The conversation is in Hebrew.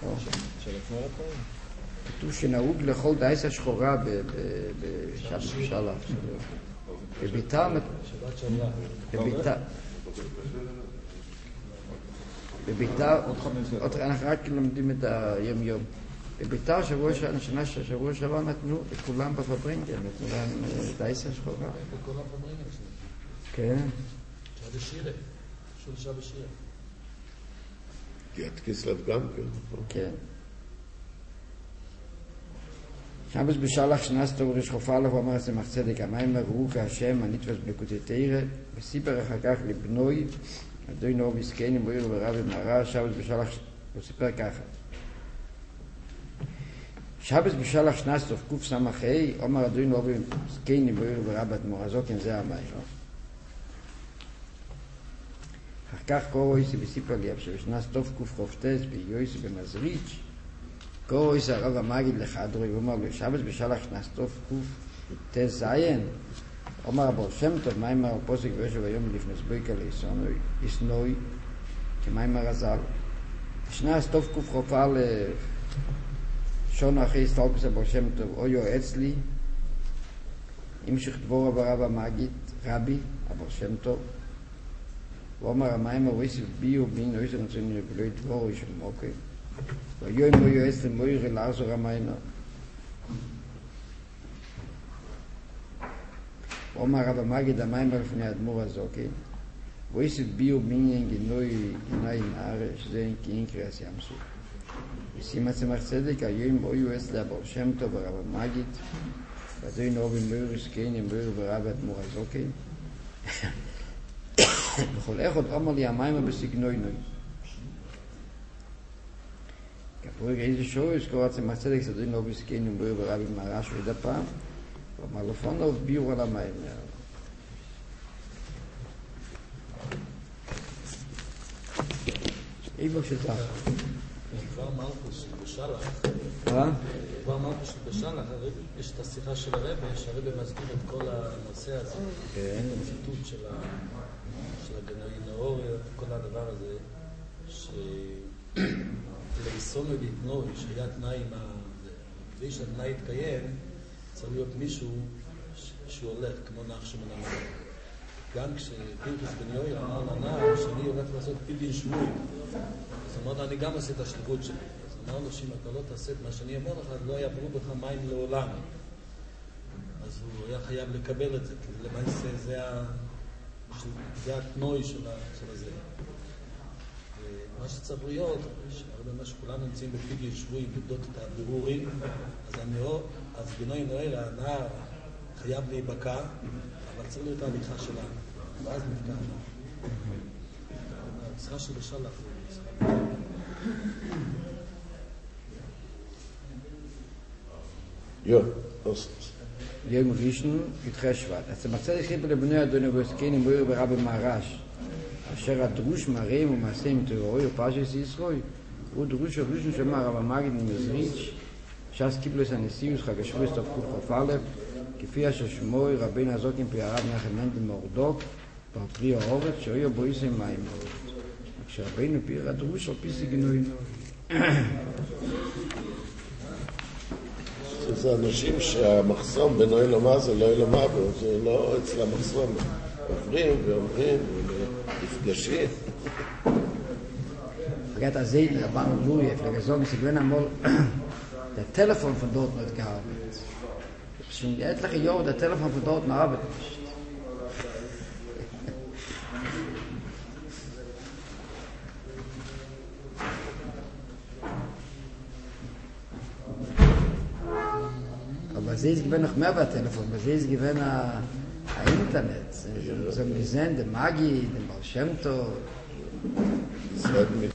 כתוב שנהוג לאכול דייס השחורה בשלח. בביתר... בביתר... אנחנו רק לומדים את היום יום. בביתר שבוע שעבר נתנו לכולם בפברינגן, נתנו להם דייס השחורה. לכולם בפברינגן. כן. שעה בשירה. שעה בשירה. יד כסלב גם כן. שבס בשלח שנסתו וריש חופה עליו ואמר סמך צדק המים ראו כהשם הנתפס בלקוטי תירא וסיפר אחר כך לבנוי אדוי נור מסכני מויר ורב ומערה שבס בשלח הוא סיפר ככה שבס בשלח שנסתו קוף סמכי אומר אדוי נור מסכני מויר ורב אדמו"ר הזוקן זה המים אחר כך קורא בסיפר לי שבשנסתו קוף חופטס ביועסי במזריץ' קורא הרב המגיד לחדרוי ואומר לו שבס בשלח שנסתוף קוף תזיין אומר הבר שם טוב מיימר הפוסק וישב היום לפני סבויקה ליסנוי כמיימר הזל שנסתוף קוף חופה לשון אחרי סטלקוס הבר שם טוב אויו אצלי המשך דבור הרב המגיד רבי הבר שם טוב ואומר המיימר ויסב ביו בין אויסר נצוני ולא דבור איש מוקי ויום מויו אסל מוירי לארזור המיינו אומר רב המגיד המיימר לפני האדמו"ר הזוקן ויסב ביו בניין גינוי נערה שזה אין קריאס ימסו ושימה צמח צדק היום מויו אסל הבר שם טוב הרב המגיד וזוי נובי מוירי סקני מוירי ורב האדמו"ר הזוקן וכל אחד אומר לי המיימר בסגנוי נוי כפורי איזה שוי שקורא צמח צדק סדוי נובי סקני מוירי ורבי מרש ודה פעם ואומר לפונוב ביור על המים איבו שצח כבר מלכוס בשלח כבר מלכוס בשלח יש את השיחה של הרבי שהרבי מסביר את כל הנושא הזה הציטוט של הגנאי נאוריה כל הדבר הזה לאיסון ולהתנוי שהיה תנאי כדי שהתנאי יתקיים צריך להיות מישהו שהוא הולך כמו נח שמנמר גם כשפינקוס בן יויר אמר לנער שאני הולך לעשות פילין שבוי אז אמר לו אני גם אעשה את השליחות שלי אז אמר לו שאם אתה לא תעשה את מה שאני אומר לך לא יעברו בך מים לעולם אז הוא היה חייב לקבל את זה כי למעשה זה התנוי של הזה מה שצריך להיות, הרבה שכולנו נמצאים בפילין שבוי לבדות את הבירורים אז בנוי נועל הנער חייב להיבקע אבל צריך להיות ההליכה שלנו ואז נפקע השיחה של בשלח יום ראשון י"ח שבט אז מצא חיבר לבנוי אדוני וסקני מוירי ורבי מרש אשר הדרוש מראים ומעשים תיאורוי ופרשס ישראל הוא דרוש הראשון שאמר רב המגיד ממזריץ' ש"ס קיבלו את הנשיאוס חג השבוע סוף קוף א' כפי אשר שמוי רבין הזוקין פי הרב מנחם מנדל מורדוק בפרי האורץ שהיו בו איסי מים כשרבינו פי הדרוש על פי סגנוי זה אנשים שהמחסום בין אוהל ומה זה לא אוהל ומה זה לא אצל המחסום עוברים ואומרים ונפגשים Vergeet dat zeker, dat waren we moeilijk. Ik zeg, ik ben eenmaal de telefoon van dort nooit gearbeitet. Schon etliche Jahre der Telefon von dort noch arbeitet nicht. Aber sie ist noch mehr bei Telefon, aber sie ist ein Internet. Sie haben gesehen, der Magi, den Baal Shem Tov. Sie hatten mit